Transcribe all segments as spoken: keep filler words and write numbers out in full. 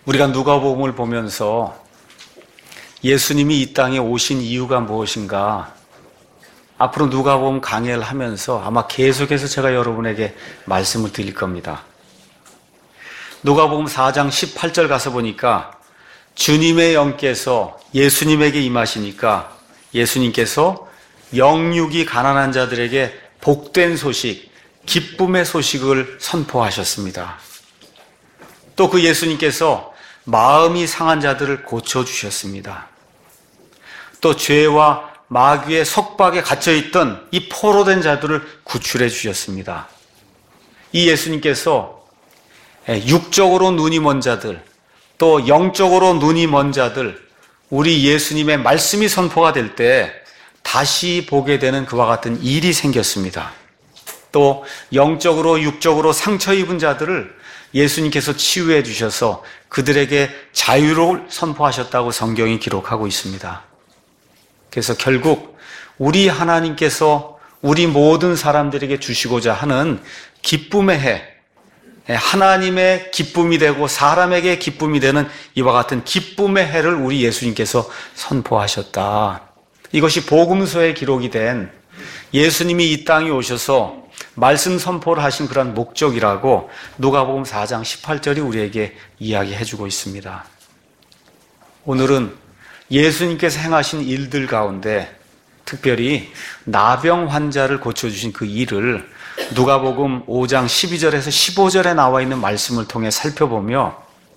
우리가 누가복음을 보면서 예수님이 이 땅에 오신 이유가 무엇인가, 앞으로 누가복음 강해를 하면서 아마 계속해서 제가 여러분에게 말씀을 드릴 겁니다. 누가복음 사 장 십팔 절 가서 보니까 주님의 영께서 예수님에게 임하시니까 예수님께서 영육이 가난한 자들에게 복된 소식, 기쁨의 소식을 선포하셨습니다. 또 그 예수님께서 마음이 상한 자들을 고쳐주셨습니다. 또 죄와 마귀의 속박에 갇혀있던 이 포로된 자들을 구출해 주셨습니다. 이 예수님께서 육적으로 눈이 먼 자들, 또 영적으로 눈이 먼 자들, 우리 예수님의 말씀이 선포가 될 때 다시 보게 되는 그와 같은 일이 생겼습니다. 또 영적으로 육적으로 상처 입은 자들을 예수님께서 치유해 주셔서 그들에게 자유를 선포하셨다고 성경이 기록하고 있습니다. 그래서 결국 우리 하나님께서 우리 모든 사람들에게 주시고자 하는 기쁨의 해, 하나님의 기쁨이 되고 사람에게 기쁨이 되는 이와 같은 기쁨의 해를 우리 예수님께서 선포하셨다. 이것이 복음서에 기록이 된 예수님이 이 땅에 오셔서 말씀 선포를 하신 그런 목적이라고 누가복음 사 장 십팔 절이 우리에게 이야기해주고 있습니다. 오늘은 예수님께서 행하신 일들 가운데 특별히 나병 환자를 고쳐주신 그 일을 누가복음 오 장 십이 절에서 십오 절에 나와 있는 말씀을 통해 살펴보며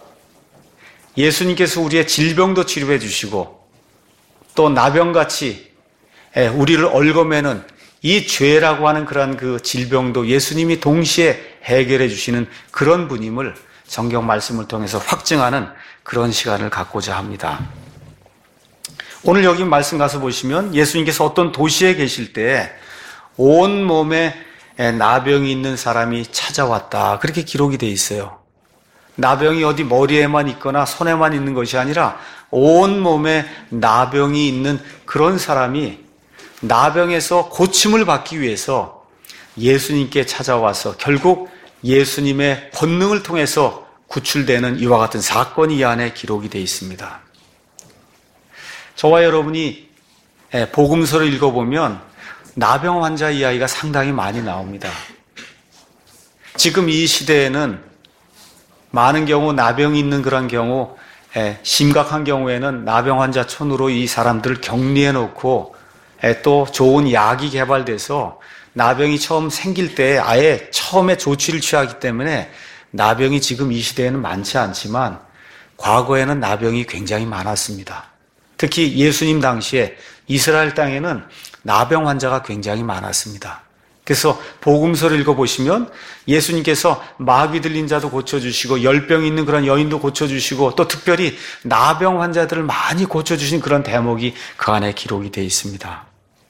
예수님께서 우리의 질병도 치료해 주시고 또 나병같이 우리를 얽어매는 이 죄라고 하는 그런 그 질병도 예수님이 동시에 해결해 주시는 그런 분임을 성경 말씀을 통해서 확증하는 그런 시간을 갖고자 합니다. 오늘 여기 말씀 가서 보시면 예수님께서 어떤 도시에 계실 때 온 몸에 나병이 있는 사람이 찾아왔다. 그렇게 기록이 돼 있어요. 나병이 어디 머리에만 있거나 손에만 있는 것이 아니라 온 몸에 나병이 있는 그런 사람이 나병에서 고침을 받기 위해서 예수님께 찾아와서 결국 예수님의 권능을 통해서 구출되는 이와 같은 사건이 이 안에 기록이 되어 있습니다. 저와 여러분이 복음서를 읽어보면 나병 환자 이야기가 상당히 많이 나옵니다. 지금 이 시대에는 많은 경우 나병이 있는 그런 경우, 심각한 경우에는 나병 환자촌으로 이 사람들을 격리해 놓고 또 좋은 약이 개발돼서 나병이 처음 생길 때 아예 처음에 조치를 취하기 때문에 나병이 지금 이 시대에는 많지 않지만 과거에는 나병이 굉장히 많았습니다. 특히 예수님 당시에 이스라엘 땅에는 나병 환자가 굉장히 많았습니다. 그래서 복음서를 읽어보시면 예수님께서 마귀 들린 자도 고쳐주시고 열병 있는 그런 여인도 고쳐주시고 또 특별히 나병 환자들을 많이 고쳐주신 그런 대목이 그 안에 기록이 되어 있습니다.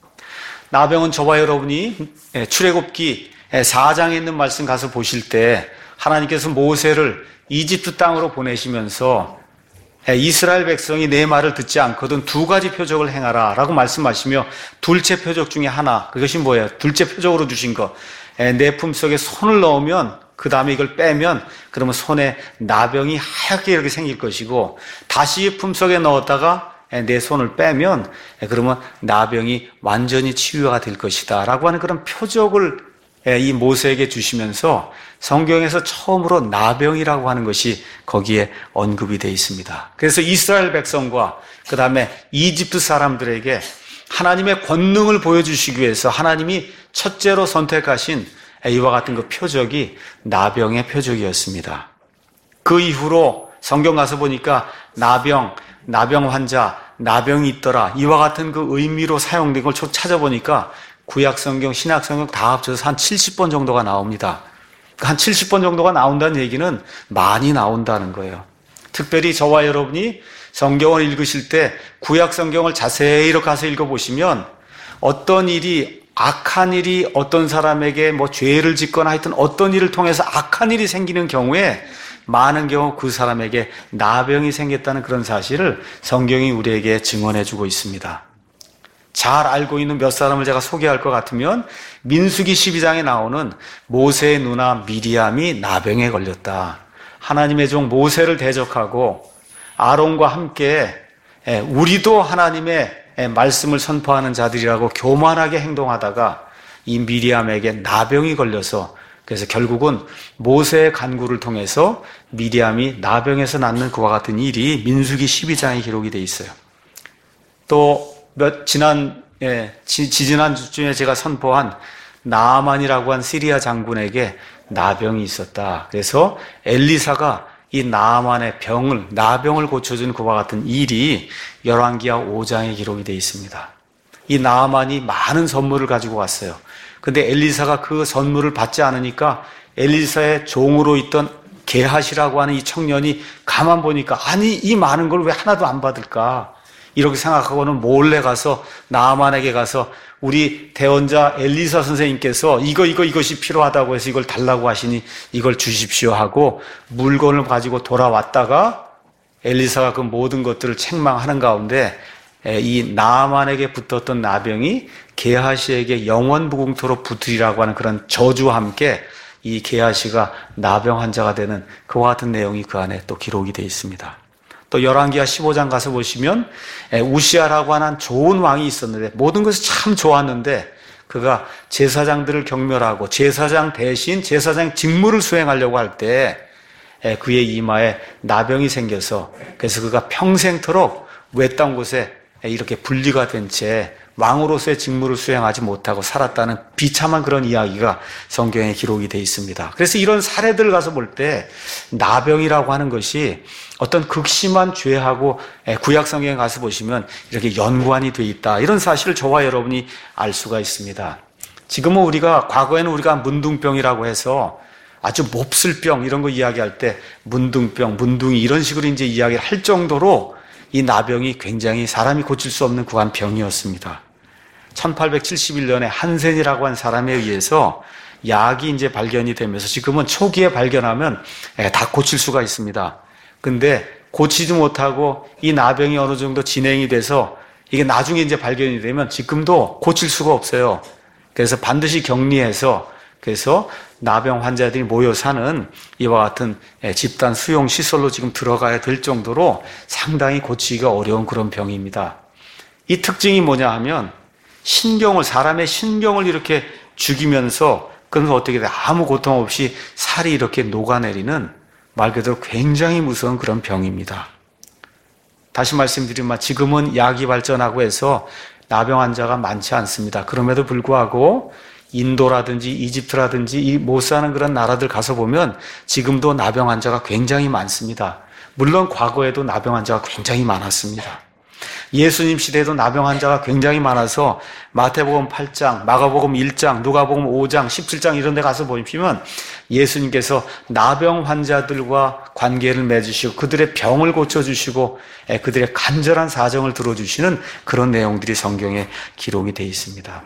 나병은 저와 여러분이 출애굽기 사 장에 있는 말씀 가서 보실 때 하나님께서 모세를 이집트 땅으로 보내시면서 이스라엘 백성이 내 말을 듣지 않거든 두 가지 표적을 행하라 라고 말씀하시며 둘째 표적 중에 하나, 그것이 뭐예요? 둘째 표적으로 주신 것, 내 품속에 손을 넣으면 그 다음에 이걸 빼면 그러면 손에 나병이 하얗게 이렇게 생길 것이고 다시 품속에 넣었다가 내 손을 빼면 그러면 나병이 완전히 치유가 될 것이다 라고 하는 그런 표적을 이 모세에게 주시면서 성경에서 처음으로 나병이라고 하는 것이 거기에 언급이 되어 있습니다. 그래서 이스라엘 백성과 그 다음에 이집트 사람들에게 하나님의 권능을 보여주시기 위해서 하나님이 첫째로 선택하신 이와 같은 그 표적이 나병의 표적이었습니다. 그 이후로 성경 가서 보니까 나병, 나병 환자, 나병이 있더라 이와 같은 그 의미로 사용된 걸 찾아보니까 구약성경, 신약성경 다 합쳐서 한 칠십 번 정도가 나옵니다. 한 칠십 번 정도가 나온다는 얘기는 많이 나온다는 거예요. 특별히 저와 여러분이 성경을 읽으실 때 구약성경을 자세히 이렇게 가서 읽어보시면 어떤 일이, 악한 일이 어떤 사람에게 뭐 죄를 짓거나 하여튼 어떤 일을 통해서 악한 일이 생기는 경우에 많은 경우 그 사람에게 나병이 생겼다는 그런 사실을 성경이 우리에게 증언해주고 있습니다. 잘 알고 있는 몇 사람을 제가 소개할 것 같으면 민수기 십이 장에 나오는 모세의 누나 미리암이 나병에 걸렸다. 하나님의 종 모세를 대적하고 아론과 함께 우리도 하나님의 말씀을 선포하는 자들이라고 교만하게 행동하다가 이 미리암에게 나병이 걸려서, 그래서 결국은 모세의 간구를 통해서 미리암이 나병에서 낫는 그와 같은 일이 민수기 십이 장에 기록이 돼 있어요. 또 몇 지난 예, 지, 지지난 주쯤에 제가 선포한 나아만이라고 한 시리아 장군에게 나병이 있었다. 그래서 엘리사가 이 나아만의 병을, 나병을 고쳐준 그와 같은 일이 열왕기하 오 장에 기록이 되어 있습니다. 이 나아만이 많은 선물을 가지고 왔어요. 근데 엘리사가 그 선물을 받지 않으니까 엘리사의 종으로 있던 게하시라고 하는 이 청년이 가만 보니까, 아니 이 많은 걸 왜 하나도 안 받을까? 이렇게 생각하고는 몰래 가서 나아만에게 가서 우리 대원자 엘리사 선생님께서 이거 이거 이것이 필요하다고 해서 이걸 달라고 하시니 이걸 주십시오 하고 물건을 가지고 돌아왔다가 엘리사가 그 모든 것들을 책망하는 가운데 이 나아만에게 붙었던 나병이 게하시에게 영원 무궁토록 붙으리라고 하는 그런 저주와 함께 이 게하시가 나병 환자가 되는 그와 같은 내용이 그 안에 또 기록이 되어 있습니다. 또 열왕기하 십오 장 가서 보시면 우시아라고 하는 좋은 왕이 있었는데 모든 것이 참 좋았는데 그가 제사장들을 경멸하고 제사장 대신 제사장 직무를 수행하려고 할 때 그의 이마에 나병이 생겨서, 그래서 그가 평생토록 외딴 곳에 이렇게 분리가 된 채 왕으로서의 직무를 수행하지 못하고 살았다는 비참한 그런 이야기가 성경에 기록이 되어 있습니다. 그래서 이런 사례들을 가서 볼 때 나병이라고 하는 것이 어떤 극심한 죄하고 구약 성경에 가서 보시면 이렇게 연관이 되어 있다, 이런 사실을 저와 여러분이 알 수가 있습니다. 지금은 우리가, 과거에는 우리가 문둥병이라고 해서 아주 몹쓸 병 이런 거 이야기할 때 문둥병, 문둥이 이런 식으로 이제 이야기를 할 정도로 이 나병이 굉장히 사람이 고칠 수 없는 그한 병이었습니다. 천팔백칠십일 년에 한센이라고 한 사람에 의해서 약이 이제 발견이 되면서 지금은 초기에 발견하면 다 고칠 수가 있습니다. 근데 고치지 못하고 이 나병이 어느 정도 진행이 돼서 이게 나중에 이제 발견이 되면 지금도 고칠 수가 없어요. 그래서 반드시 격리해서, 그래서 나병 환자들이 모여 사는 이와 같은 집단 수용 시설로 지금 들어가야 될 정도로 상당히 고치기가 어려운 그런 병입니다. 이 특징이 뭐냐 하면 신경을, 사람의 신경을 이렇게 죽이면서 그러면서 어떻게 돼? 아무 고통 없이 살이 이렇게 녹아내리는 말 그대로 굉장히 무서운 그런 병입니다. 다시 말씀드리면 지금은 약이 발전하고 해서 나병 환자가 많지 않습니다. 그럼에도 불구하고 인도라든지 이집트라든지 이 못 사는 그런 나라들 가서 보면 지금도 나병 환자가 굉장히 많습니다. 물론 과거에도 나병 환자가 굉장히 많았습니다. 예수님 시대에도 나병 환자가 굉장히 많아서 마태복음 팔 장, 마가복음 일 장, 누가복음 오 장, 십칠 장 이런 데 가서 보시면 예수님께서 나병 환자들과 관계를 맺으시고 그들의 병을 고쳐주시고 그들의 간절한 사정을 들어주시는 그런 내용들이 성경에 기록이 되어 있습니다.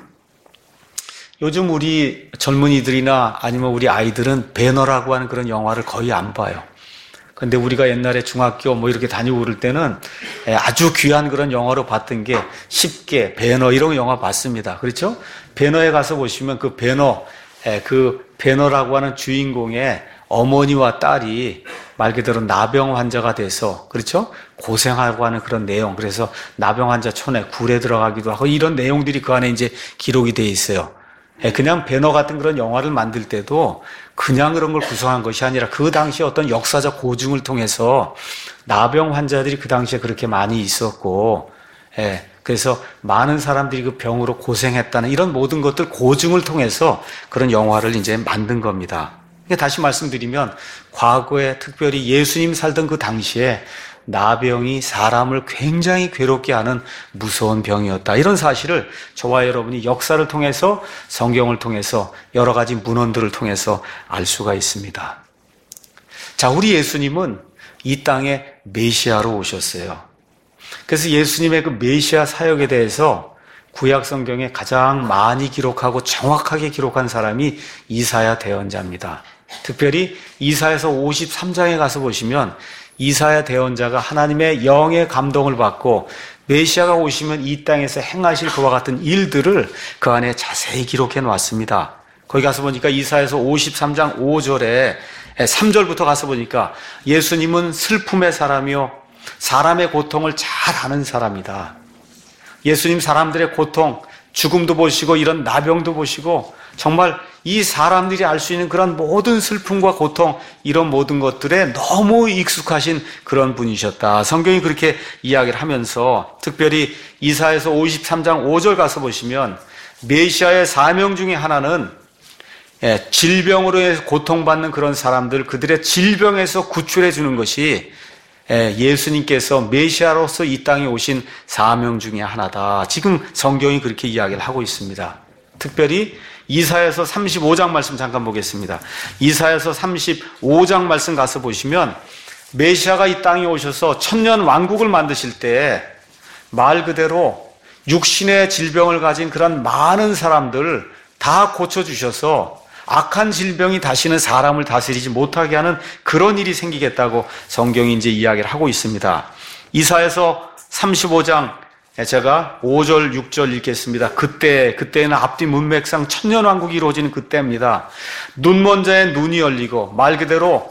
요즘 우리 젊은이들이나 아니면 우리 아이들은 배너라고 하는 그런 영화를 거의 안 봐요. 근데 우리가 옛날에 중학교 뭐 이렇게 다니고 그럴 때는 아주 귀한 그런 영화로 봤던 게 십계, 배너 이런 영화 봤습니다. 그렇죠? 배너에 가서 보시면 그 배너, 그 배너라고 하는 주인공의 어머니와 딸이 말 그대로 나병 환자가 돼서, 그렇죠? 고생하고 하는 그런 내용. 그래서 나병 환자 촌에 굴에 들어가기도 하고 이런 내용들이 그 안에 이제 기록이 돼 있어요. 그냥 배너 같은 그런 영화를 만들 때도 그냥 그런 걸 구성한 것이 아니라 그 당시에 어떤 역사적 고증을 통해서 나병 환자들이 그 당시에 그렇게 많이 있었고, 그래서 많은 사람들이 그 병으로 고생했다는 이런 모든 것들 고증을 통해서 그런 영화를 이제 만든 겁니다. 다시 말씀드리면 과거에 특별히 예수님 살던 그 당시에 나병이 사람을 굉장히 괴롭게 하는 무서운 병이었다. 이런 사실을 저와 여러분이 역사를 통해서, 성경을 통해서, 여러 가지 문헌들을 통해서 알 수가 있습니다. 자, 우리 예수님은 이 땅에 메시아로 오셨어요. 그래서 예수님의 그 메시아 사역에 대해서 구약 성경에 가장 많이 기록하고 정확하게 기록한 사람이 이사야 대언자입니다. 특별히 이사야서 오십삼 장에 가서 보시면 이사야 대언자가 하나님의 영의 감동을 받고 메시아가 오시면 이 땅에서 행하실 그와 같은 일들을 그 안에 자세히 기록해 놓았습니다. 거기 가서 보니까 이사야서 오십삼 장 오 절에 삼 절부터 가서 보니까 예수님은 슬픔의 사람이요 사람의 고통을 잘 아는 사람이다. 예수님 사람들의 고통, 죽음도 보시고 이런 나병도 보시고 정말 이 사람들이 알 수 있는 그런 모든 슬픔과 고통, 이런 모든 것들에 너무 익숙하신 그런 분이셨다. 성경이 그렇게 이야기를 하면서 특별히 이사야서 오십삼 장 오 절 가서 보시면 메시아의 사명 중에 하나는 질병으로 해서 고통받는 그런 사람들, 그들의 질병에서 구출해 주는 것이 예수님께서 메시아로서 이 땅에 오신 사명 중에 하나다. 지금 성경이 그렇게 이야기를 하고 있습니다. 특별히 이사야서 삼십오 장 말씀 잠깐 보겠습니다. 이사야서 삼십오 장 말씀 가서 보시면 메시아가 이 땅에 오셔서 천년 왕국을 만드실 때 말 그대로 육신의 질병을 가진 그런 많은 사람들 다 고쳐주셔서 악한 질병이 다시는 사람을 다스리지 못하게 하는 그런 일이 생기겠다고 성경이 이제 이야기를 하고 있습니다. 이사야서 삼십오 장 제가 오 절, 육 절 읽겠습니다. 그때, 그때는 앞뒤 문맥상 천년왕국이 이루어지는 그때입니다. 눈먼 자의 눈이 열리고 말 그대로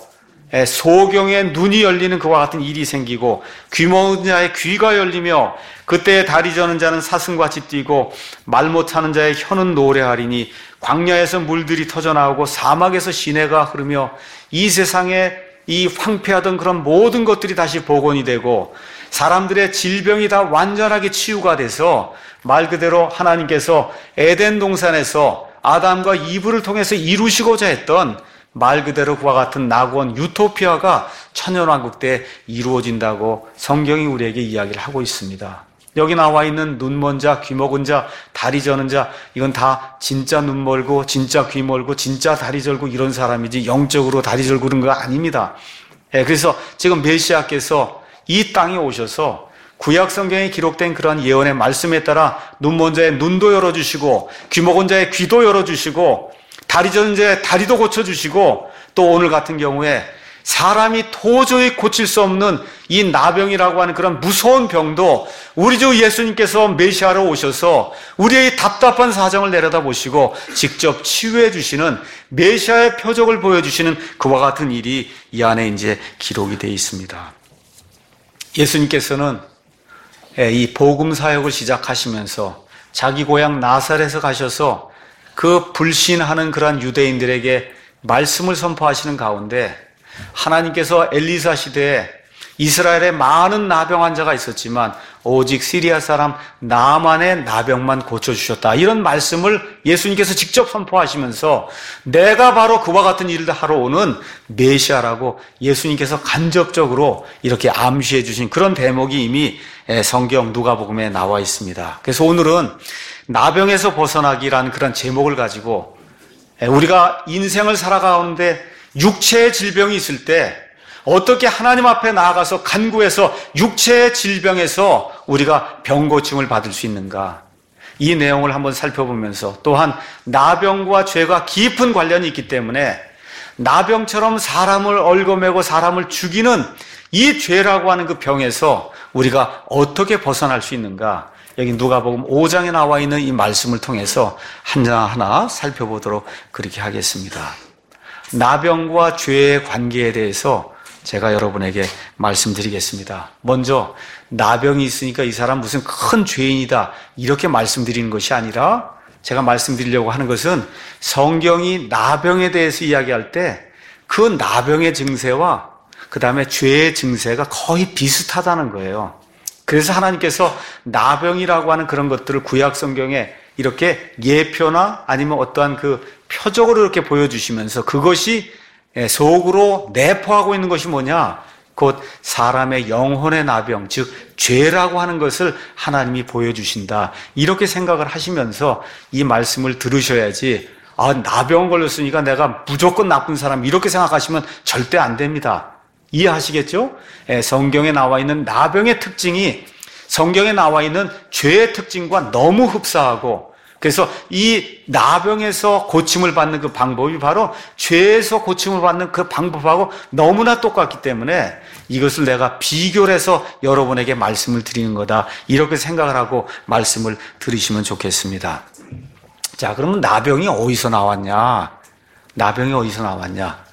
소경의 눈이 열리는 그와 같은 일이 생기고 귀먼 자의 귀가 열리며 그때 다리 저는 자는 사슴같이 뛰고 말 못하는 자의 혀는 노래하리니 광야에서 물들이 터져나오고 사막에서 시내가 흐르며 이 세상에 이 황폐하던 그런 모든 것들이 다시 복원이 되고 사람들의 질병이 다 완전하게 치유가 돼서 말 그대로 하나님께서 에덴 동산에서 아담과 이브를 통해서 이루시고자 했던 말 그대로 그와 같은 낙원 유토피아가 천년왕국 때 이루어진다고 성경이 우리에게 이야기를 하고 있습니다. 여기 나와 있는 눈먼 자, 귀먹은 자, 다리 저는 자, 이건 다 진짜 눈 멀고 진짜 귀 멀고 진짜 다리 절고 이런 사람이지 영적으로 다리 절고 그런 거 아닙니다. 그래서 지금 메시아께서 이 땅에 오셔서 구약 성경에 기록된 그런 예언의 말씀에 따라 눈먼 자의 눈도 열어주시고 귀먹은 자의 귀도 열어주시고 다리 저는 자의 다리도 고쳐주시고 또 오늘 같은 경우에 사람이 도저히 고칠 수 없는 이 나병이라고 하는 그런 무서운 병도 우리 주 예수님께서 메시아로 오셔서 우리의 답답한 사정을 내려다보시고 직접 치유해 주시는 메시아의 표적을 보여주시는 그와 같은 일이 이 안에 이제 기록이 되어 있습니다. 예수님께서는 이 복음 사역을 시작하시면서 자기 고향 나사렛에 가셔서 그 불신하는 그러한 유대인들에게 말씀을 선포하시는 가운데 하나님께서 엘리사 시대에 이스라엘에 많은 나병 환자가 있었지만 오직 시리아 사람 나만의 나병만 고쳐주셨다. 이런 말씀을 예수님께서 직접 선포하시면서 내가 바로 그와 같은 일을 하러 오는 메시아라고 예수님께서 간접적으로 이렇게 암시해 주신 그런 대목이 이미 성경 누가복음에 나와 있습니다. 그래서 오늘은 나병에서 벗어나기라는 그런 제목을 가지고 우리가 인생을 살아가는데 육체의 질병이 있을 때 어떻게 하나님 앞에 나아가서 간구해서 육체의 질병에서 우리가 병고침을 받을 수 있는가, 이 내용을 한번 살펴보면서 또한 나병과 죄가 깊은 관련이 있기 때문에 나병처럼 사람을 얽어매고 사람을 죽이는 이 죄라고 하는 그 병에서 우리가 어떻게 벗어날 수 있는가, 여기 누가복음 오 장에 나와 있는 이 말씀을 통해서 하나하나 살펴보도록 그렇게 하겠습니다. 나병과 죄의 관계에 대해서 제가 여러분에게 말씀드리겠습니다. 먼저 나병이 있으니까 이 사람 무슨 큰 죄인이다 이렇게 말씀드리는 것이 아니라 제가 말씀드리려고 하는 것은 성경이 나병에 대해서 이야기할 때 그 나병의 증세와 그 다음에 죄의 증세가 거의 비슷하다는 거예요. 그래서 하나님께서 나병이라고 하는 그런 것들을 구약 성경에 이렇게 예표나 아니면 어떠한 그 표적으로 이렇게 보여주시면서 그것이 속으로 내포하고 있는 것이 뭐냐? 곧 사람의 영혼의 나병, 즉 죄라고 하는 것을 하나님이 보여주신다. 이렇게 생각을 하시면서 이 말씀을 들으셔야지, 아, 나병 걸렸으니까 내가 무조건 나쁜 사람 이렇게 생각하시면 절대 안 됩니다. 이해하시겠죠? 성경에 나와 있는 나병의 특징이 성경에 나와 있는 죄의 특징과 너무 흡사하고, 그래서 이 나병에서 고침을 받는 그 방법이 바로 죄에서 고침을 받는 그 방법하고 너무나 똑같기 때문에 이것을 내가 비교를 해서 여러분에게 말씀을 드리는 거다, 이렇게 생각을 하고 말씀을 들으시면 좋겠습니다. 자, 그러면 나병이 어디서 나왔냐? 나병이 어디서 나왔냐?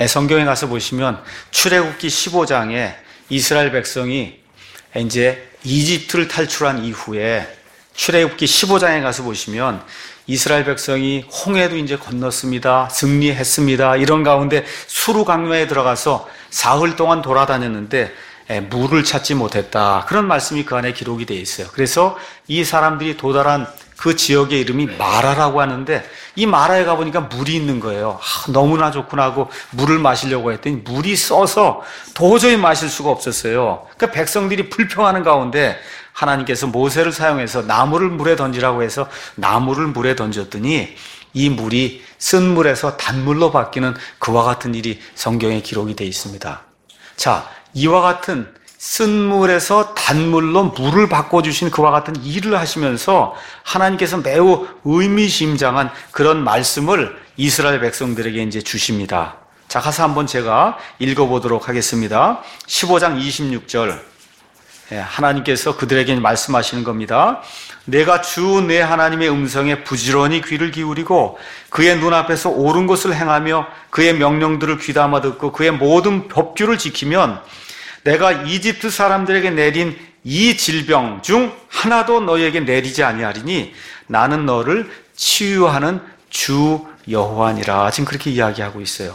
성경에 가서 보시면 출애굽기 십오 장에 이스라엘 백성이 이제 이집트를 탈출한 이후에 출애굽기 십오 장에 가서 보시면 이스라엘 백성이 홍해도 이제 건넜습니다. 승리했습니다. 이런 가운데 수르 강야에 들어가서 사흘 동안 돌아다녔는데 물을 찾지 못했다. 그런 말씀이 그 안에 기록이 되어 있어요. 그래서 이 사람들이 도달한 그 지역의 이름이 마라라고 하는데 이 마라에 가보니까 물이 있는 거예요. 아, 너무나 좋구나 하고 물을 마시려고 했더니 물이 써서 도저히 마실 수가 없었어요. 그러니까 백성들이 불평하는 가운데 하나님께서 모세를 사용해서 나무를 물에 던지라고 해서 나무를 물에 던졌더니 이 물이 쓴 물에서 단물로 바뀌는 그와 같은 일이 성경에 기록이 되어 있습니다. 자, 이와 같은 쓴 물에서 단물로 물을 바꿔주신 그와 같은 일을 하시면서 하나님께서 매우 의미심장한 그런 말씀을 이스라엘 백성들에게 이제 주십니다. 자, 가서 한번 제가 읽어보도록 하겠습니다. 십오 장 이십육 절. 하나님께서 그들에게 말씀하시는 겁니다. 내가 주 내 하나님의 음성에 부지런히 귀를 기울이고 그의 눈앞에서 옳은 것을 행하며 그의 명령들을 귀담아 듣고 그의 모든 법규를 지키면 내가 이집트 사람들에게 내린 이 질병 중 하나도 너희에게 내리지 아니하리니 나는 너를 치유하는 주 여호와니라. 지금 그렇게 이야기하고 있어요.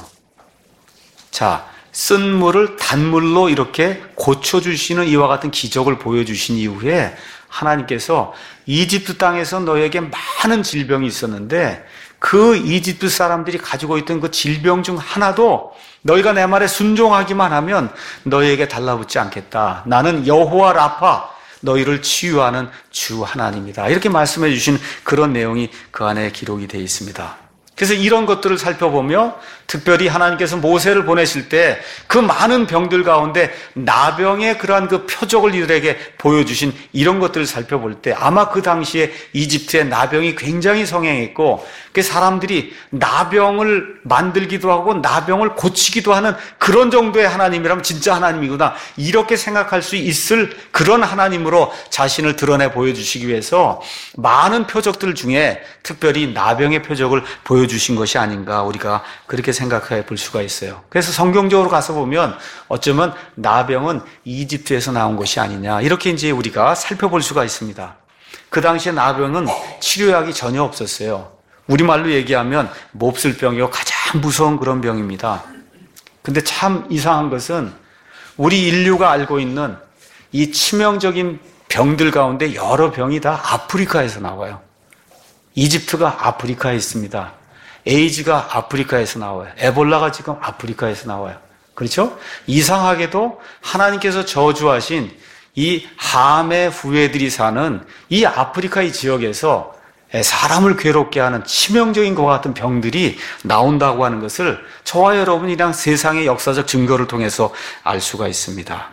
자, 쓴 물을 단물로 이렇게 고쳐주시는 이와 같은 기적을 보여주신 이후에 하나님께서 이집트 땅에서 너에게 많은 질병이 있었는데 그 이집트 사람들이 가지고 있던 그 질병 중 하나도 너희가 내 말에 순종하기만 하면 너희에게 달라붙지 않겠다. 나는 여호와 라파, 너희를 치유하는 주 하나님이다. 이렇게 말씀해 주신 그런 내용이 그 안에 기록이 되어 있습니다. 그래서 이런 것들을 살펴보며 특별히 하나님께서 모세를 보내실 때 그 많은 병들 가운데 나병의 그러한 그 표적을 이들에게 보여주신 이런 것들을 살펴볼 때 아마 그 당시에 이집트의 나병이 굉장히 성행했고 그 사람들이 나병을 만들기도 하고 나병을 고치기도 하는 그런 정도의 하나님이라면 진짜 하나님이구나 이렇게 생각할 수 있을 그런 하나님으로 자신을 드러내 보여주시기 위해서 많은 표적들 중에 특별히 나병의 표적을 보여주신 것이 아닌가 우리가 그렇게 생각해 볼 수가 있어요. 그래서 성경적으로 가서 보면 어쩌면 나병은 이집트에서 나온 것이 아니냐 이렇게 이제 우리가 살펴볼 수가 있습니다. 그 당시에 나병은 치료약이 전혀 없었어요. 우리말로 얘기하면 몹쓸병이요 가장 무서운 그런 병입니다. 근데 참 이상한 것은 우리 인류가 알고 있는 이 치명적인 병들 가운데 여러 병이 다 아프리카에서 나와요. 이집트가 아프리카에 있습니다. 에이즈가 아프리카에서 나와요. 에볼라가 지금 아프리카에서 나와요. 그렇죠? 이상하게도 하나님께서 저주하신 이 함의 후예들이 사는 이 아프리카의 지역에서 사람을 괴롭게 하는 치명적인 것 같은 병들이 나온다고 하는 것을 저와 여러분이랑 세상의 역사적 증거를 통해서 알 수가 있습니다.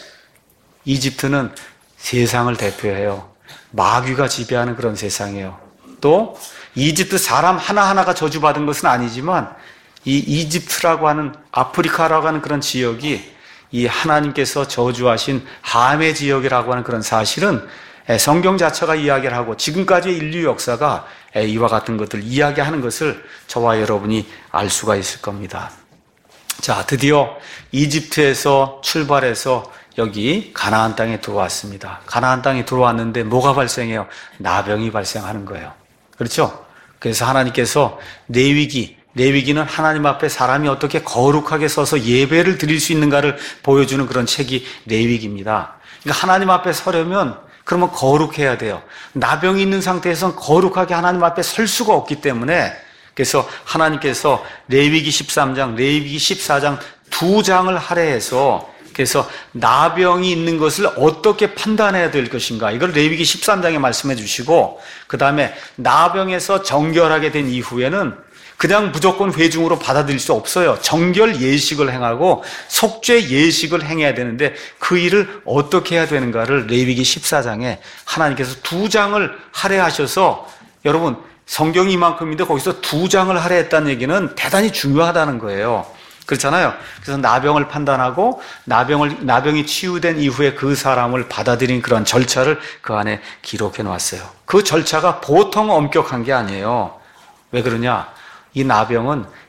이집트는 세상을 대표해요. 마귀가 지배하는 그런 세상이에요. 또 이집트 사람 하나하나가 저주받은 것은 아니지만 이 이집트라고 하는 아프리카라고 하는 그런 지역이 이 하나님께서 저주하신 함의 지역이라고 하는 그런 사실은 성경 자체가 이야기를 하고 지금까지의 인류 역사가 이와 같은 것들 이야기하는 것을 저와 여러분이 알 수가 있을 겁니다. 자, 드디어 이집트에서 출발해서 여기 가나안 땅에 들어왔습니다. 가나안 땅에 들어왔는데 뭐가 발생해요? 나병이 발생하는 거예요. 그렇죠? 그래서 하나님께서 레위기, 레위기는 하나님 앞에 사람이 어떻게 거룩하게 서서 예배를 드릴 수 있는가를 보여주는 그런 책이 레위기입니다. 그러니까 하나님 앞에 서려면 그러면 거룩해야 돼요. 나병이 있는 상태에서는 거룩하게 하나님 앞에 설 수가 없기 때문에 그래서 하나님께서 레위기 십삼 장, 레위기 십사 장 두 장을 할애해서 그래서 나병이 있는 것을 어떻게 판단해야 될 것인가 이걸 레위기 십삼 장에 말씀해 주시고 그 다음에 나병에서 정결하게 된 이후에는 그냥 무조건 회중으로 받아들일 수 없어요. 정결 예식을 행하고 속죄 예식을 행해야 되는데 그 일을 어떻게 해야 되는가를 레위기 십사 장에 하나님께서 두 장을 할애하셔서 여러분 성경이 이만큼인데 거기서 두 장을 할애했다는 얘기는 대단히 중요하다는 거예요. 그렇잖아요. 그래서 나병을 판단하고 나병을 나병이 치유된 이후에 그 사람을 받아들인 그런 절차를 그 안에 기록해 놓았어요. 그 절차가 보통 엄격한 게 아니에요. 왜 그러냐? 이 나병은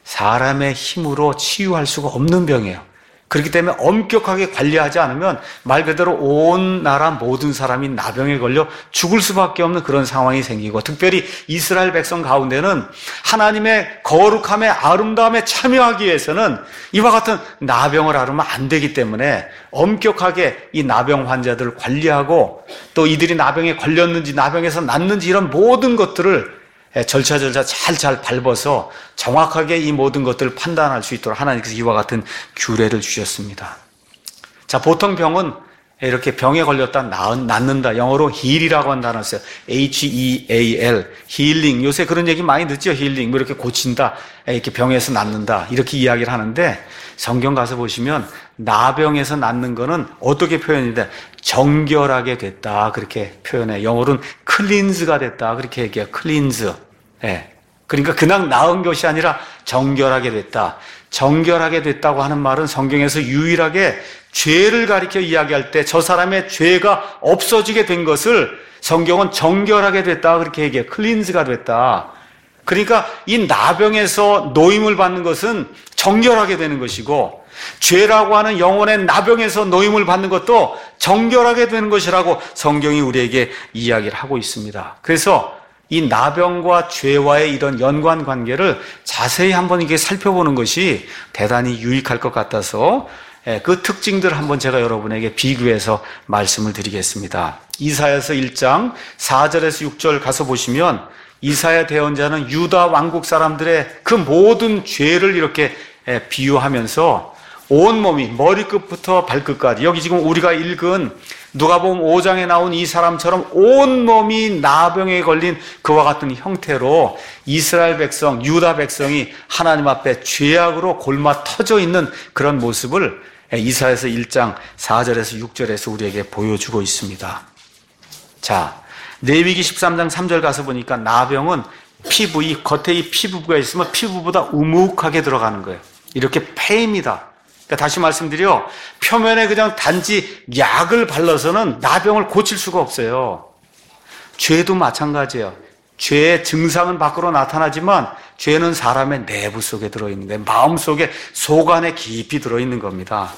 사람의 힘으로 치유할 수가 없는 병이에요. 그렇기 때문에 엄격하게 관리하지 않으면 말 그대로 온 나라 모든 사람이 나병에 걸려 죽을 수밖에 없는 그런 상황이 생기고, 특별히 이스라엘 백성 가운데는 하나님의 거룩함에 아름다움에 참여하기 위해서는 이와 같은 나병을 앓으면 안 되기 때문에 엄격하게 이 나병 환자들을 관리하고, 또 이들이 나병에 걸렸는지 나병에서 낫는지 이런 모든 것들을 절차 절차 잘잘 밟아서 정확하게 이 모든 것들을 판단할 수 있도록 하나님께서 이와 같은 규례를 주셨습니다. 자, 보통 병은 이렇게 병에 걸렸다 낫는다. 영어로 heal이라고 하는 단어가 있어요. 에이치 이 에이 엘, healing. 요새 그런 얘기 많이 듣죠. healing. 뭐 이렇게 고친다. 이렇게 병에서 낫는다. 이렇게 이야기를 하는데, 성경 가서 보시면 나병에서 낫는 거는 어떻게 표현이 돼? 정결하게 됐다. 그렇게 표현해. 영어로는 cleanse가 됐다. 그렇게 얘기해요. cleanse. 예. 그러니까 그냥 나은 것이 아니라 정결하게 됐다. 정결하게 됐다고 하는 말은 성경에서 유일하게 죄를 가리켜 이야기할 때 저 사람의 죄가 없어지게 된 것을 성경은 정결하게 됐다. 그렇게 얘기해요. 클린즈가 됐다. 그러니까 이 나병에서 노임을 받는 것은 정결하게 되는 것이고, 죄라고 하는 영혼의 나병에서 노임을 받는 것도 정결하게 되는 것이라고 성경이 우리에게 이야기를 하고 있습니다. 그래서 이 나병과 죄와의 이런 연관 관계를 자세히 한번 이게 살펴보는 것이 대단히 유익할 것 같아서 그 특징들을 한번 제가 여러분에게 비교해서 말씀을 드리겠습니다. 이사야서 일 장 사 절에서 육 절 가서 보시면, 이사야 대언자는 유다 왕국 사람들의 그 모든 죄를 이렇게 비유하면서 온몸이 머리끝부터 발끝까지, 여기 지금 우리가 읽은 누가복음 오 장에 나온 이 사람처럼 온몸이 나병에 걸린 그와 같은 형태로 이스라엘 백성, 유다 백성이 하나님 앞에 죄악으로 골마 터져 있는 그런 모습을 이사야서 일 장 사 절에서 육 절에서 우리에게 보여주고 있습니다. 자, 레위기 십삼 장 삼 절 가서 보니까 나병은 피부, 이 겉에 이 피부가 있으면 피부보다 우묵하게 들어가는 거예요. 이렇게 패입니다. 그러니까 다시 말씀드려, 표면에 그냥 단지 약을 발라서는 나병을 고칠 수가 없어요. 죄도 마찬가지예요. 죄의 증상은 밖으로 나타나지만 죄는 사람의 내부 속에 들어있는 거예요. 마음 속에, 속 안에 깊이 들어있는 겁니다.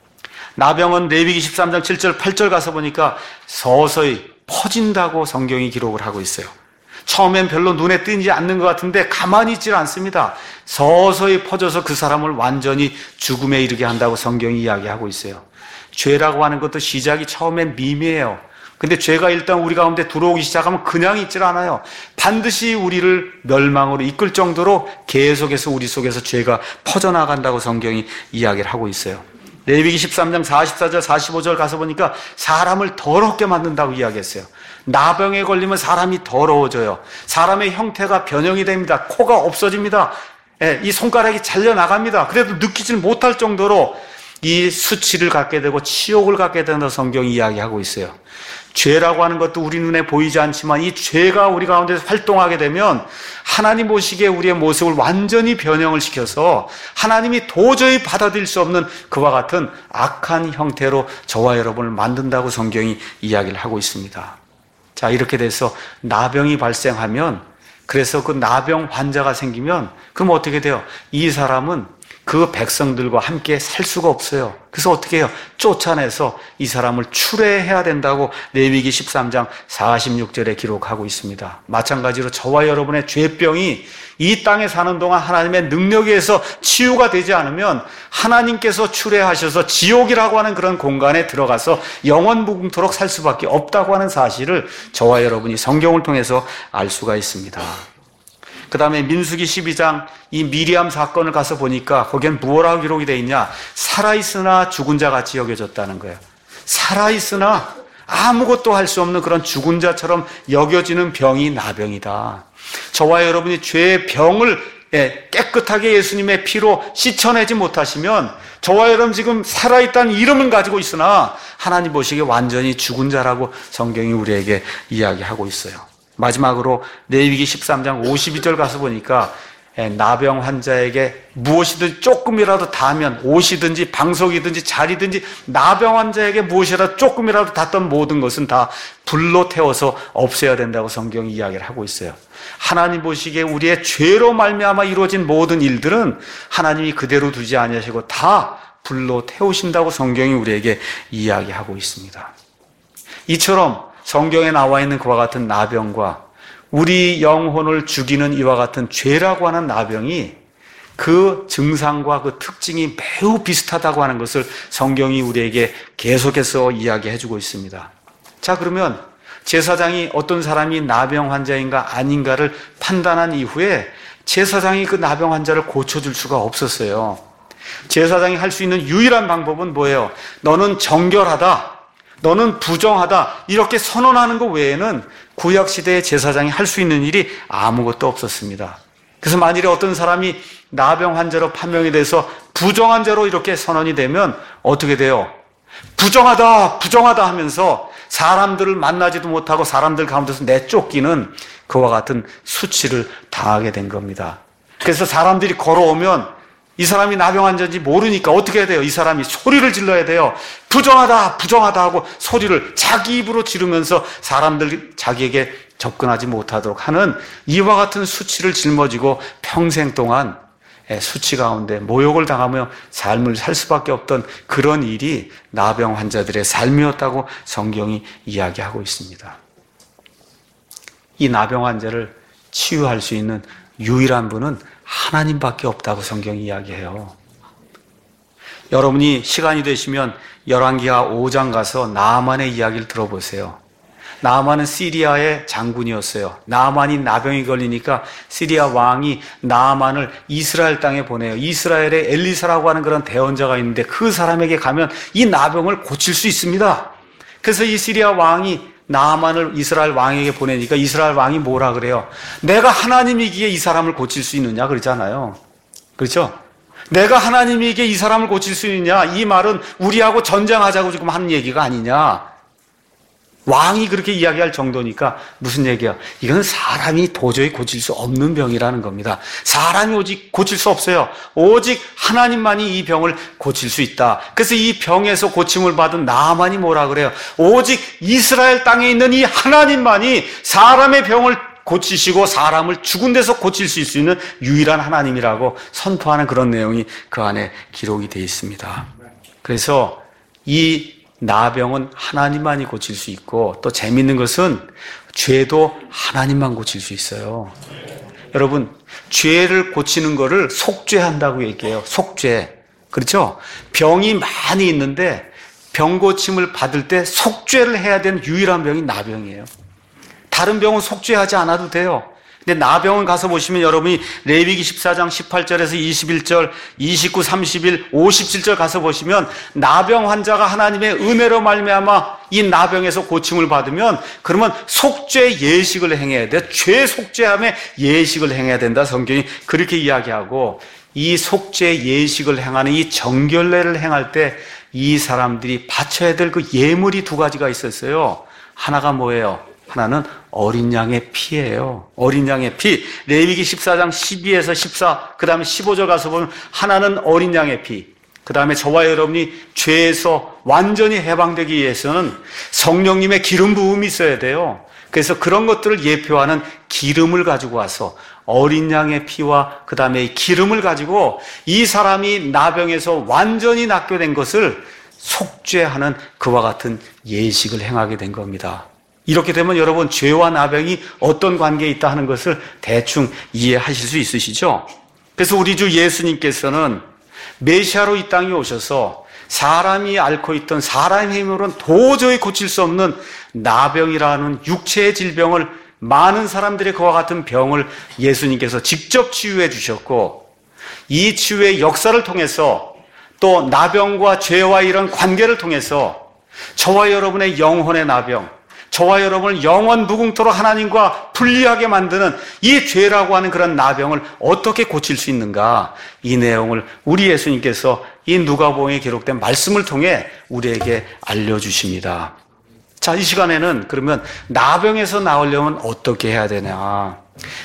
나병은 레위기 십삼 장 칠 절 팔 절 가서 보니까 서서히 퍼진다고 성경이 기록을 하고 있어요. 처음엔 별로 눈에 띄지 않는 것 같은데 가만히 있질 않습니다. 서서히 퍼져서 그 사람을 완전히 죽음에 이르게 한다고 성경이 이야기하고 있어요. 죄라고 하는 것도 시작이 처음엔 미미해요. 근데 죄가 일단 우리 가운데 들어오기 시작하면 그냥 있질 않아요. 반드시 우리를 멸망으로 이끌 정도로 계속해서 우리 속에서 죄가 퍼져나간다고 성경이 이야기를 하고 있어요. 레위기 십삼 장 사십사 절 사십오 절 가서 보니까 사람을 더럽게 만든다고 이야기했어요. 나병에 걸리면 사람이 더러워져요. 사람의 형태가 변형이 됩니다. 코가 없어집니다. 이 손가락이 잘려나갑니다. 그래도 느끼지는 못할 정도로 이 수치를 갖게 되고 치욕을 갖게 된다고 성경이 이야기하고 있어요. 죄라고 하는 것도 우리 눈에 보이지 않지만 이 죄가 우리 가운데서 활동하게 되면 하나님 보시기에 우리의 모습을 완전히 변형을 시켜서 하나님이 도저히 받아들일 수 없는 그와 같은 악한 형태로 저와 여러분을 만든다고 성경이 이야기를 하고 있습니다. 자, 이렇게 돼서 나병이 발생하면, 그래서 그 나병 환자가 생기면 그럼 어떻게 돼요? 이 사람은 그 백성들과 함께 살 수가 없어요. 그래서 어떻게 해요? 쫓아내서 이 사람을 추례해야 된다고 레위기 십삼 장 사십육 절에 기록하고 있습니다. 마찬가지로 저와 여러분의 죄병이 이 땅에 사는 동안 하나님의 능력에 의해서 치유가 되지 않으면 하나님께서 추례하셔서 지옥이라고 하는 그런 공간에 들어가서 영원무궁토록 살 수밖에 없다고 하는 사실을 저와 여러분이 성경을 통해서 알 수가 있습니다. 그 다음에 민수기 십이 장 이 미리암 사건을 가서 보니까 거기엔 무엇라고 기록이 되어 있냐? 살아있으나 죽은 자 같이 여겨졌다는 거예요. 살아있으나 아무것도 할 수 없는 그런 죽은 자처럼 여겨지는 병이 나병이다. 저와 여러분이 죄의 병을 깨끗하게 예수님의 피로 씻어내지 못하시면 저와 여러분 지금 살아있다는 이름은 가지고 있으나 하나님 보시기에 완전히 죽은 자라고 성경이 우리에게 이야기하고 있어요. 마지막으로 레위기 십삼 장 오십이 절 가서 보니까 나병 환자에게 무엇이든 조금이라도 닿으면 옷이든지 방석이든지 자리든지 나병 환자에게 무엇이라도 조금이라도 닿던 모든 것은 다 불로 태워서 없애야 된다고 성경이 이야기를 하고 있어요. 하나님 보시기에 우리의 죄로 말미암아 이루어진 모든 일들은 하나님이 그대로 두지 아니하시고 다 불로 태우신다고 성경이 우리에게 이야기하고 있습니다. 이처럼 성경에 나와 있는 그와 같은 나병과 우리 영혼을 죽이는 이와 같은 죄라고 하는 나병이 그 증상과 그 특징이 매우 비슷하다고 하는 것을 성경이 우리에게 계속해서 이야기해주고 있습니다. 자, 그러면 제사장이 어떤 사람이 나병 환자인가 아닌가를 판단한 이후에 제사장이 그 나병 환자를 고쳐줄 수가 없었어요. 제사장이 할 수 있는 유일한 방법은 뭐예요? 너는 정결하다, 너는 부정하다, 이렇게 선언하는 것 외에는 구약시대의 제사장이 할 수 있는 일이 아무것도 없었습니다. 그래서 만일에 어떤 사람이 나병 환자로 판명이 돼서 부정한 자로 이렇게 선언이 되면 어떻게 돼요? 부정하다, 부정하다 하면서 사람들을 만나지도 못하고 사람들 가운데서 내쫓기는 그와 같은 수치를 당하게 된 겁니다. 그래서 사람들이 걸어오면 이 사람이 나병 환자인지 모르니까 어떻게 해야 돼요? 이 사람이 소리를 질러야 돼요. 부정하다, 부정하다 하고 소리를 자기 입으로 지르면서 사람들 자기에게 접근하지 못하도록 하는 이와 같은 수치를 짊어지고 평생 동안 수치 가운데 모욕을 당하며 삶을 살 수밖에 없던 그런 일이 나병 환자들의 삶이었다고 성경이 이야기하고 있습니다. 이 나병 환자를 치유할 수 있는 유일한 분은 하나님밖에 없다고 성경이 이야기해요. 여러분이 시간이 되시면 열왕기하 오 장 가서 나아만의 이야기를 들어보세요. 나아만은 시리아의 장군이었어요. 나아만이 나병이 걸리니까 시리아 왕이 나아만을 이스라엘 땅에 보내요. 이스라엘에 엘리사라고 하는 그런 대언자가 있는데 그 사람에게 가면 이 나병을 고칠 수 있습니다. 그래서 이 시리아 왕이 나아만을 이스라엘 왕에게 보내니까 이스라엘 왕이 뭐라 그래요? 내가 하나님이기에 이 사람을 고칠 수 있느냐 그러잖아요. 그렇죠? 내가 하나님이기에 이 사람을 고칠 수 있느냐, 이 말은 우리하고 전쟁하자고 지금 하는 얘기가 아니냐. 왕이 그렇게 이야기할 정도니까 무슨 얘기야? 이건 사람이 도저히 고칠 수 없는 병이라는 겁니다. 사람이 오직 고칠 수 없어요. 오직 하나님만이 이 병을 고칠 수 있다. 그래서 이 병에서 고침을 받은 나아만이 뭐라 그래요? 오직 이스라엘 땅에 있는 이 하나님만이 사람의 병을 고치시고 사람을 죽은 데서 고칠 수 있는 유일한 하나님이라고 선포하는 그런 내용이 그 안에 기록이 되어 있습니다. 그래서 이 나병은 하나님만이 고칠 수 있고, 또 재미있는 것은 죄도 하나님만 고칠 수 있어요. 여러분, 죄를 고치는 거를 속죄한다고 얘기해요. 속죄. 그렇죠? 병이 많이 있는데 병 고침을 받을 때 속죄를 해야 되는 유일한 병이 나병이에요. 다른 병은 속죄하지 않아도 돼요. 근데 나병원 가서 보시면 여러분이 레위기 십사 장 십팔 절에서 이십일 절, 이십구, 삼십일, 오십칠 절 가서 보시면 나병 환자가 하나님의 은혜로 말미암아 이 나병에서 고침을 받으면 그러면 속죄 예식을 행해야 돼. 죄 속죄함에 예식을 행해야 된다. 성경이 그렇게 이야기하고, 이 속죄 예식을 행하는 이 정결례를 행할 때 이 사람들이 바쳐야 될 그 예물이 두 가지가 있었어요. 하나가 뭐예요? 하나는 어린 양의 피예요. 어린 양의 피. 레위기 십사 장 십이에서 십사, 그 다음에 십오 절 가서 보면 하나는 어린 양의 피. 그 다음에 저와 여러분이 죄에서 완전히 해방되기 위해서는 성령님의 기름 부음이 있어야 돼요. 그래서 그런 것들을 예표하는 기름을 가지고 와서 어린 양의 피와 그 다음에 기름을 가지고 이 사람이 나병에서 완전히 낫게 된 것을 속죄하는 그와 같은 예식을 행하게 된 겁니다. 이렇게 되면 여러분, 죄와 나병이 어떤 관계에 있다 하는 것을 대충 이해하실 수 있으시죠? 그래서 우리 주 예수님께서는 메시아로 이 땅에 오셔서 사람이 앓고 있던 사람의 힘으로는 도저히 고칠 수 없는 나병이라는 육체의 질병을, 많은 사람들의 그와 같은 병을 예수님께서 직접 치유해 주셨고, 이 치유의 역사를 통해서 또 나병과 죄와 이런 관계를 통해서 저와 여러분의 영혼의 나병, 저와 여러분을 영원 무궁토록 하나님과 분리하게 만드는 이 죄라고 하는 그런 나병을 어떻게 고칠 수 있는가, 이 내용을 우리 예수님께서 이 누가복음에 기록된 말씀을 통해 우리에게 알려주십니다. 자, 이 시간에는 그러면 나병에서 나오려면 어떻게 해야 되냐,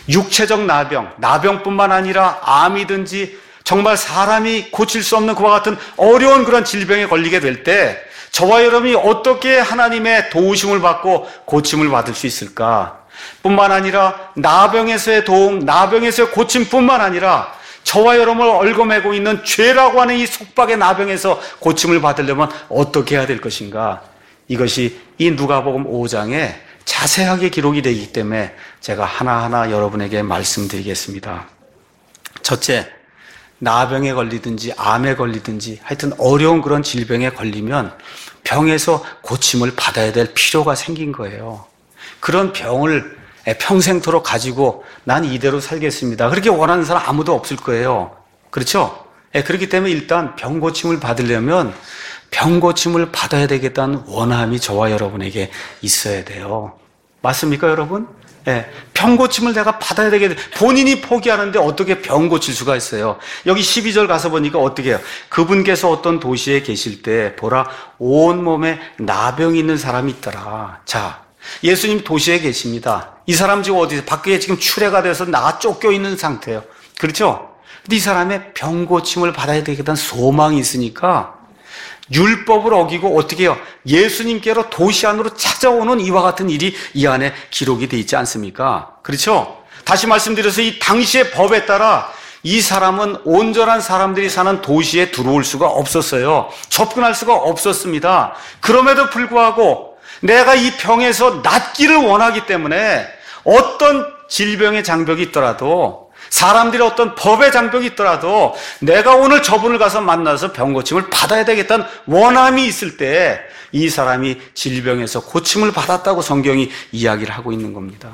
육체적 나병, 나병뿐만 아니라 암이든지 정말 사람이 고칠 수 없는 그와 같은 어려운 그런 질병에 걸리게 될 때 저와 여러분이 어떻게 하나님의 도우심을 받고 고침을 받을 수 있을까? 뿐만 아니라 나병에서의 도움, 나병에서의 고침뿐만 아니라 저와 여러분을 얽어매고 있는 죄라고 하는 이 속박의 나병에서 고침을 받으려면 어떻게 해야 될 것인가? 이것이 이 누가복음 오 장에 자세하게 기록이 되기 때문에 제가 하나하나 여러분에게 말씀드리겠습니다. 첫째, 나병에 걸리든지 암에 걸리든지 하여튼 어려운 그런 질병에 걸리면 병에서 고침을 받아야 될 필요가 생긴 거예요. 그런 병을 평생토록 가지고 난 이대로 살겠습니다. 그렇게 원하는 사람 아무도 없을 거예요. 그렇죠? 그렇기 때문에 일단 병 고침을 받으려면 병 고침을 받아야 되겠다는 원함이 저와 여러분에게 있어야 돼요. 맞습니까, 여러분? 예, 병 고침을 내가 받아야 되겠다. 본인이 포기하는데 어떻게 병 고칠 수가 있어요? 여기 십이 절 가서 보니까 어떻게 해요? 그분께서 어떤 도시에 계실 때 보라 온몸에 나병이 있는 사람이 있더라. 자, 예수님 도시에 계십니다. 이 사람 지금 어디서 밖에 지금 추례가 돼서 나가 쫓겨 있는 상태예요. 그렇죠? 근데 이 사람의 병 고침을 받아야 되겠다는 소망이 있으니까 율법을 어기고 어떻게 해요? 예수님께로 도시 안으로 찾아오는 이와 같은 일이 이 안에 기록이 돼 있지 않습니까? 그렇죠? 다시 말씀드려서 이 당시의 법에 따라 이 사람은 온전한 사람들이 사는 도시에 들어올 수가 없었어요. 접근할 수가 없었습니다. 그럼에도 불구하고 내가 이 병에서 낫기를 원하기 때문에 어떤 질병의 장벽이 있더라도 사람들이 어떤 법의 장벽이 있더라도 내가 오늘 저분을 가서 만나서 병 고침을 받아야 되겠다는 원함이 있을 때 이 사람이 질병에서 고침을 받았다고 성경이 이야기를 하고 있는 겁니다.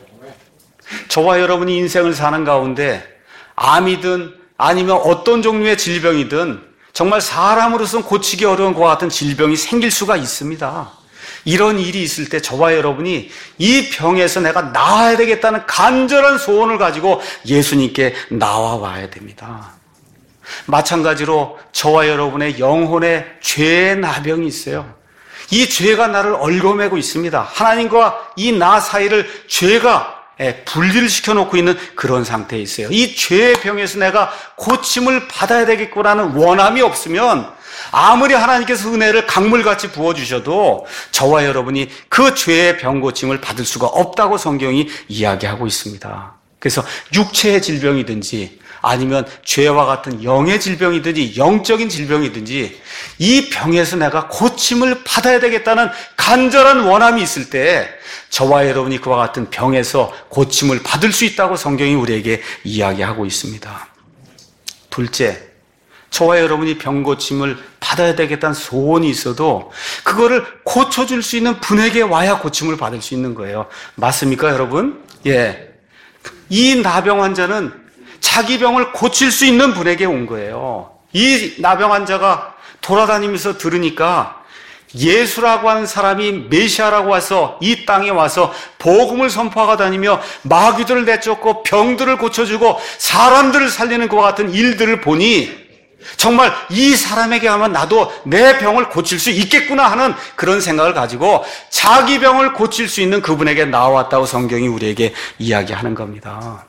저와 여러분이 인생을 사는 가운데 암이든 아니면 어떤 종류의 질병이든 정말 사람으로서는 고치기 어려운 것과 같은 질병이 생길 수가 있습니다. 이런 일이 있을 때 저와 여러분이 이 병에서 내가 나아야 되겠다는 간절한 소원을 가지고 예수님께 나와와야 됩니다. 마찬가지로 저와 여러분의 영혼의 죄의 나병이 있어요. 이 죄가 나를 얽어매고 있습니다. 하나님과 이 나 사이를 죄가 분리를 시켜놓고 있는 그런 상태에 있어요. 이 죄의 병에서 내가 고침을 받아야 되겠구나는 원함이 없으면 아무리 하나님께서 은혜를 강물같이 부어주셔도 저와 여러분이 그 죄의 병 고침을 받을 수가 없다고 성경이 이야기하고 있습니다. 그래서 육체의 질병이든지 아니면 죄와 같은 영의 질병이든지 영적인 질병이든지 이 병에서 내가 고침을 받아야 되겠다는 간절한 원함이 있을 때 저와 여러분이 그와 같은 병에서 고침을 받을 수 있다고 성경이 우리에게 이야기하고 있습니다. 둘째, 저와 여러분이 병 고침을 받아야 되겠다는 소원이 있어도 그거를 고쳐줄 수 있는 분에게 와야 고침을 받을 수 있는 거예요. 맞습니까, 여러분? 예. 이 나병 환자는 자기 병을 고칠 수 있는 분에게 온 거예요. 이 나병 환자가 돌아다니면서 들으니까 예수라고 하는 사람이 메시아라고 와서 이 땅에 와서 복음을 선포하고 다니며 마귀들을 내쫓고 병들을 고쳐주고 사람들을 살리는 것과 같은 일들을 보니 정말 이 사람에게 하면 나도 내 병을 고칠 수 있겠구나 하는 그런 생각을 가지고 자기 병을 고칠 수 있는 그분에게 나왔다고 성경이 우리에게 이야기하는 겁니다.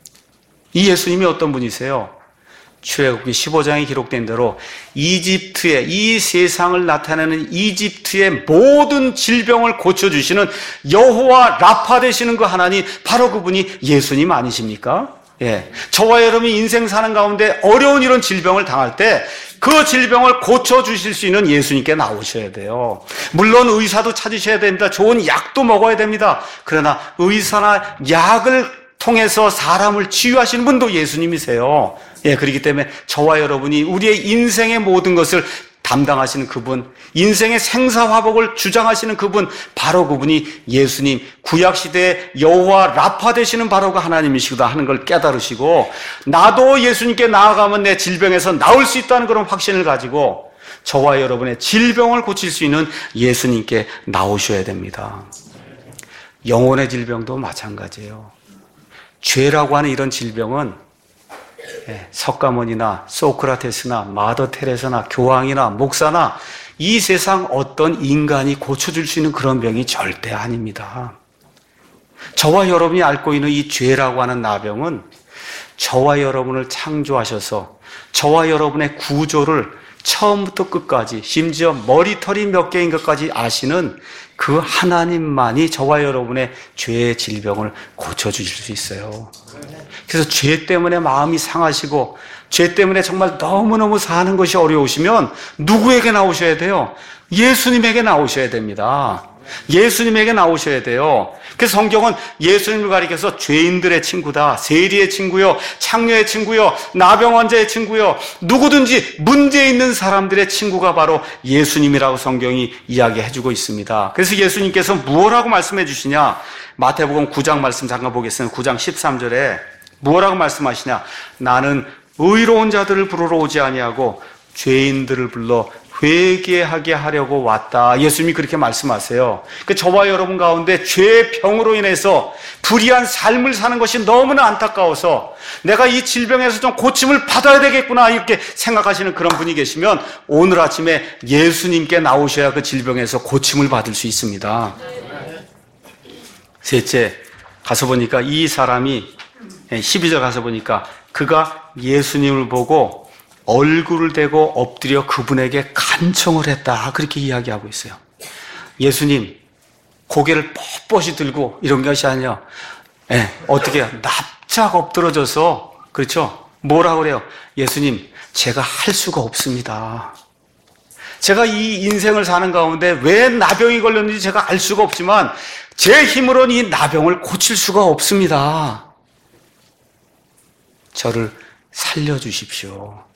이 예수님이 어떤 분이세요? 출애굽기 십오 장에 기록된 대로 이집트의 이 세상을 나타내는 이집트의 모든 질병을 고쳐주시는 여호와 라파 되시는 그 하나님, 바로 그분이 예수님 아니십니까? 예, 저와 여러분이 인생 사는 가운데 어려운 이런 질병을 당할 때 그 질병을 고쳐주실 수 있는 예수님께 나오셔야 돼요. 물론 의사도 찾으셔야 됩니다. 좋은 약도 먹어야 됩니다. 그러나 의사나 약을 통해서 사람을 치유하시는 분도 예수님이세요. 예, 그렇기 때문에 저와 여러분이 우리의 인생의 모든 것을 담당하시는 그분, 인생의 생사화복을 주장하시는 그분, 바로 그분이 예수님, 구약시대의 여호와 라파 되시는 바로 그 하나님이시구나 하는 걸 깨달으시고 나도 예수님께 나아가면 내 질병에서 나올 수 있다는 그런 확신을 가지고 저와 여러분의 질병을 고칠 수 있는 예수님께 나오셔야 됩니다. 영혼의 질병도 마찬가지예요. 죄라고 하는 이런 질병은 석가모니나 소크라테스나 마더 테레사나 교황이나 목사나 이 세상 어떤 인간이 고쳐줄 수 있는 그런 병이 절대 아닙니다. 저와 여러분이 앓고 있는 이 죄라고 하는 나병은 저와 여러분을 창조하셔서 저와 여러분의 구조를 처음부터 끝까지, 심지어 머리털이 몇 개인 것까지 아시는 그 하나님만이 저와 여러분의 죄의 질병을 고쳐주실 수 있어요. 그래서 죄 때문에 마음이 상하시고 죄 때문에 정말 너무너무 사는 것이 어려우시면 누구에게 나오셔야 돼요? 예수님에게 나오셔야 됩니다. 예수님에게 나오셔야 돼요. 그래서 성경은 예수님을 가리켜서 죄인들의 친구다, 세리의 친구요, 창녀의 친구요, 나병 환자의 친구요, 누구든지 문제 있는 사람들의 친구가 바로 예수님이라고 성경이 이야기해주고 있습니다. 그래서 예수님께서 무엇라고 말씀해 주시냐? 마태복음 구 장 말씀 잠깐 보겠습니다. 구 장 십삼 절에 무엇라고 말씀하시냐? 나는 의로운 자들을 부르러 오지 아니하고 죄인들을 불러 회개하게 하려고 왔다. 예수님이 그렇게 말씀하세요. 그러니까 저와 여러분 가운데 죄의 병으로 인해서 불의한 삶을 사는 것이 너무나 안타까워서 내가 이 질병에서 좀 고침을 받아야 되겠구나 이렇게 생각하시는 그런 분이 계시면 오늘 아침에 예수님께 나오셔야 그 질병에서 고침을 받을 수 있습니다. 셋째, 가서 보니까 이 사람이 십이 절 가서 보니까 그가 예수님을 보고 얼굴을 대고 엎드려 그분에게 간청을 했다. 그렇게 이야기하고 있어요. 예수님, 고개를 뻣뻣이 들고 이런 것이 아니라 예, 어떻게 해요? 납작 엎드러져서, 그렇죠? 뭐라고 그래요? 예수님, 제가 할 수가 없습니다. 제가 이 인생을 사는 가운데 왜 나병이 걸렸는지 제가 알 수가 없지만 제 힘으로는 이 나병을 고칠 수가 없습니다. 저를 살려주십시오.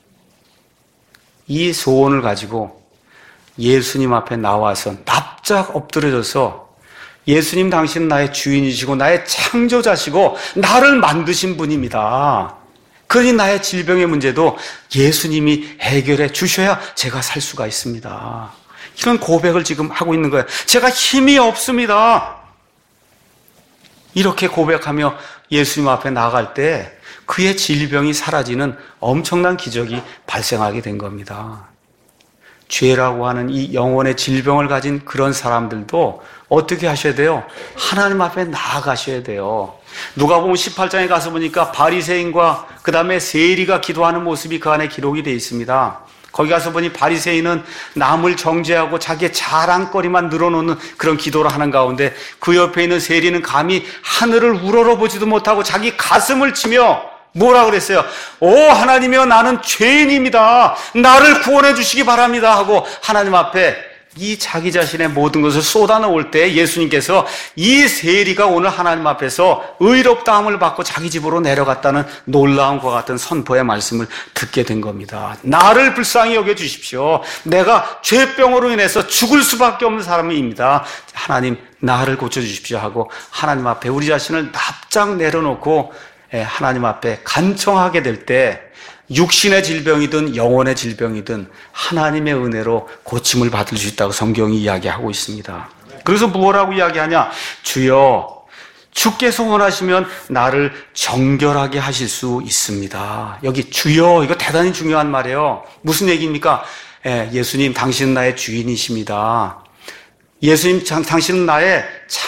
이 소원을 가지고 예수님 앞에 나와서 납작 엎드려져서 예수님, 당신은 나의 주인이시고 나의 창조자시고 나를 만드신 분입니다. 그러니 나의 질병의 문제도 예수님이 해결해 주셔야 제가 살 수가 있습니다. 이런 고백을 지금 하고 있는 거예요. 제가 힘이 없습니다. 이렇게 고백하며 예수님 앞에 나아갈 때 그의 질병이 사라지는 엄청난 기적이 발생하게 된 겁니다. 죄라고 하는 이 영혼의 질병을 가진 그런 사람들도 어떻게 하셔야 돼요? 하나님 앞에 나아가셔야 돼요. 누가복음 십팔 장에 가서 보니까 바리새인과 그 다음에 세리가 기도하는 모습이 그 안에 기록이 되어 있습니다. 거기 가서 보니 바리새인은 남을 정죄하고 자기의 자랑거리만 늘어놓는 그런 기도를 하는 가운데 그 옆에 있는 세리는 감히 하늘을 우러러보지도 못하고 자기 가슴을 치며 뭐라 그랬어요? 오 하나님이여, 나는 죄인입니다. 나를 구원해 주시기 바랍니다 하고 하나님 앞에 이 자기 자신의 모든 것을 쏟아놓을 때 예수님께서 이 세리가 오늘 하나님 앞에서 의롭다함을 받고 자기 집으로 내려갔다는 놀라움과 같은 선포의 말씀을 듣게 된 겁니다. 나를 불쌍히 여겨주십시오. 내가 죄병으로 인해서 죽을 수밖에 없는 사람입니다. 하나님, 나를 고쳐주십시오 하고 하나님 앞에 우리 자신을 납작 내려놓고 하나님 앞에 간청하게 될 때 육신의 질병이든 영혼의 질병이든 하나님의 은혜로 고침을 받을 수 있다고 성경이 이야기하고 있습니다. 그래서 뭐라고 이야기하냐? 주여, 주께서 원하시면 나를 정결하게 하실 수 있습니다. 여기 주여, 이거 대단히 중요한 말이에요. 무슨 얘기입니까? 예, 예수님, 당신은 나의 주인이십니다. 예수님, 당신은 나의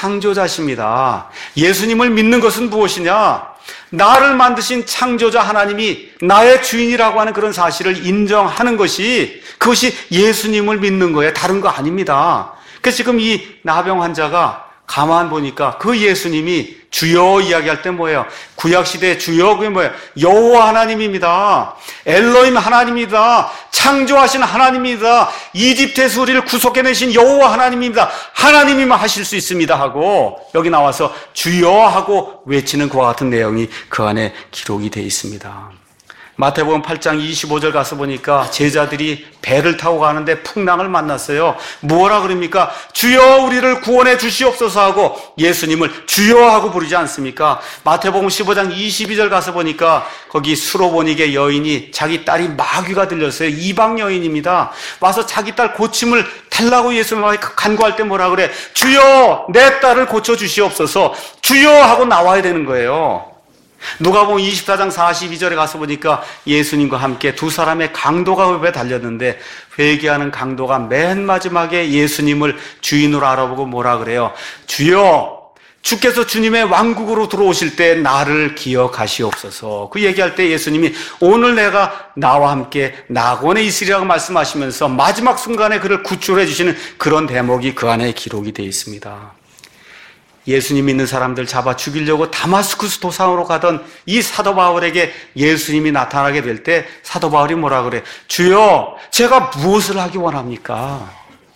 창조자십니다. 예수님을 믿는 것은 무엇이냐? 나를 만드신 창조자 하나님이 나의 주인이라고 하는 그런 사실을 인정하는 것이, 그것이 예수님을 믿는 거예요. 다른 거 아닙니다. 그래서 지금 이 나병 환자가 가만 보니까 그 예수님이 주여 이야기할 때 뭐예요? 구약시대의 주여, 그게 뭐예요? 여호와 하나님입니다. 엘로힘 하나님입니다. 창조하신 하나님입니다. 이집트에서 우리를 구속해내신 여호와 하나님입니다. 하나님이만 하실 수 있습니다 하고 여기 나와서 주여 하고 외치는 그와 같은 내용이 그 안에 기록이 되어 있습니다. 마태복음 팔 장 이십오 절 가서 보니까 제자들이 배를 타고 가는데 풍랑을 만났어요. 뭐라 그럽니까? 주여 우리를 구원해 주시옵소서 하고 예수님을 주여 하고 부르지 않습니까? 마태복음 십오 장 이십이 절 가서 보니까 거기 수로보닉의 여인이 자기 딸이 마귀가 들렸어요. 이방 여인입니다. 와서 자기 딸 고침을 달라고 예수님을 간구할 때 뭐라 그래? 주여 내 딸을 고쳐 주시옵소서. 주여 하고 나와야 되는 거예요. 누가복음 이십사 장 사십이 절에 가서 보니까 예수님과 함께 두 사람의 강도가 왜 달렸는데 회개하는 강도가 맨 마지막에 예수님을 주인으로 알아보고 뭐라 그래요? 주여, 주께서 주님의 왕국으로 들어오실 때 나를 기억하시옵소서. 그 얘기할 때 예수님이 오늘 내가 나와 함께 낙원에 있으리라고 말씀하시면서 마지막 순간에 그를 구출해 주시는 그런 대목이 그 안에 기록이 되어 있습니다. 예수님 믿는 사람들 잡아 죽이려고 다마스쿠스 도상으로 가던 이 사도 바울에게 예수님이 나타나게 될 때 사도 바울이 뭐라 그래? 주여, 제가 무엇을 하기 원합니까?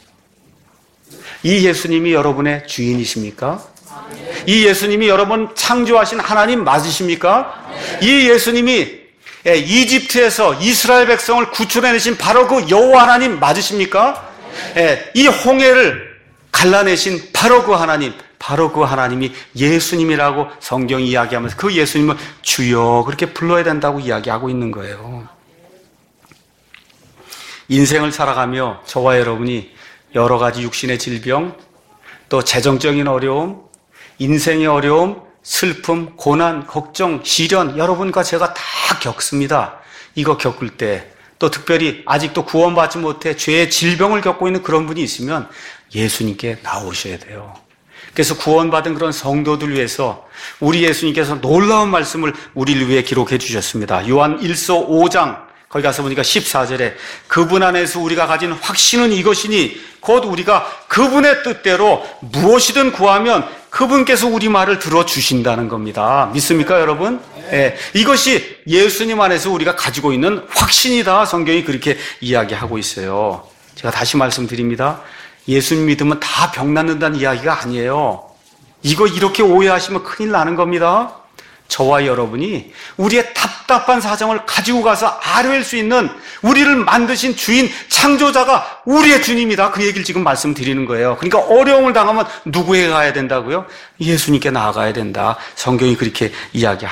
이 예수님이 여러분의 주인이십니까? 이 예수님이 여러분 창조하신 하나님 맞으십니까? 이 예수님이 이집트에서 이스라엘 백성을 구출해내신 바로 그 여호와 하나님 맞으십니까? 이 홍해를 갈라내신 바로 그 하나님, 바로 그 하나님이 예수님이라고 성경이 이야기하면서 그 예수님을 주여 그렇게 불러야 된다고 이야기하고 있는 거예요. 인생을 살아가며 저와 여러분이 여러 가지 육신의 질병, 또 재정적인 어려움, 인생의 어려움, 슬픔, 고난, 걱정, 시련 여러분과 제가 다 겪습니다. 이거 겪을 때 또 특별히 아직도 구원받지 못해 죄의 질병을 겪고 있는 그런 분이 있으면 예수님께 나오셔야 돼요. 그래서 구원받은 그런 성도들 위해서 우리 예수님께서 놀라운 말씀을 우리를 위해 기록해 주셨습니다. 요한 일서 오 장 거기 가서 보니까 십사 절에 그분 안에서 우리가 가진 확신은 이것이니 곧 우리가 그분의 뜻대로 무엇이든 구하면 그분께서 우리 말을 들어주신다는 겁니다. 믿습니까 여러분? 네. 이것이 예수님 안에서 우리가 가지고 있는 확신이다. 성경이 그렇게 이야기하고 있어요. 제가 다시 말씀드립니다. 예수님 믿으면 다 병 낫는다는 이야기가 아니에요. 이거 이렇게 오해하시면 큰일 나는 겁니다. 저와 여러분이 우리의 답답한 사정을 가지고 가서 아뢰일 수 있는 우리를 만드신 주인 창조자가 우리의 주님이다. 그 얘기를 지금 말씀드리는 거예요. 그러니까 어려움을 당하면 누구에게 가야 된다고요? 예수님께 나아가야 된다. 성경이 그렇게 이야기합니다.